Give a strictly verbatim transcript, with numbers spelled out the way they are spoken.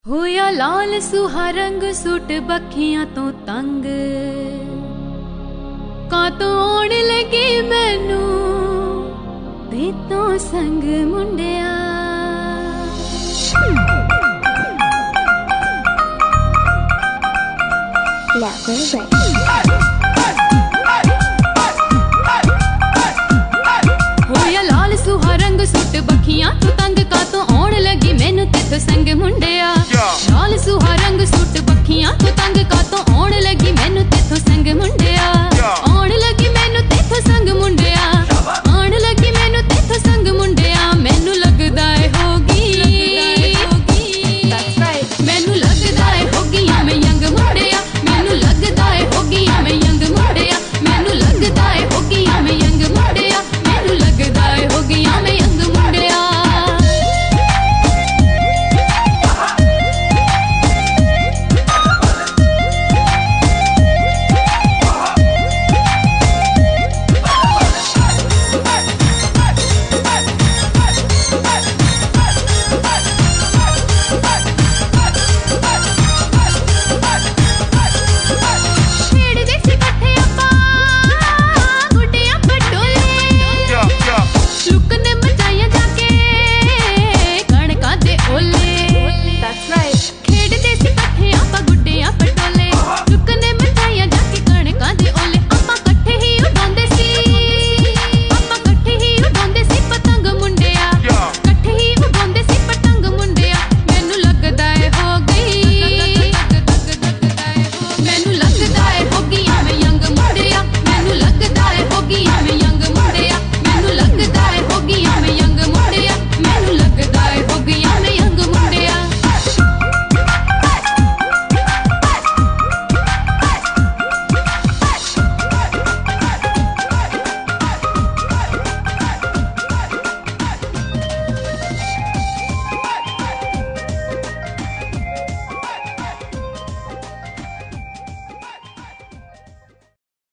ਹੋਇਆ ਲਾਲ ਸੁਹਾ ਰੰਗ ਸੁੱਟ ਬੱਖੀਆਂ ਤੋਂ ਤੰਗ ਕਾਤੋਂ ਆਉਣ ਲੱਗੀ ਮੈਨੂੰ ਤੇ ਤੋਂ ਸੰਗ ਮੁੰਡਿਆ। ਹੋਇਆ ਲਾਲ ਸੁਹਾ ਰੰਗ ਸੁੱਟ ਬੱਖੀਆਂ ਤੋਂ ਤੰਗ ਕਾਤੋਂ ਆਉਣ ਲੱਗੀ ਮੈਨੂੰ ਤੇ ਤੋਂ ਸੰਗ ਮੁੰਡਿਆ।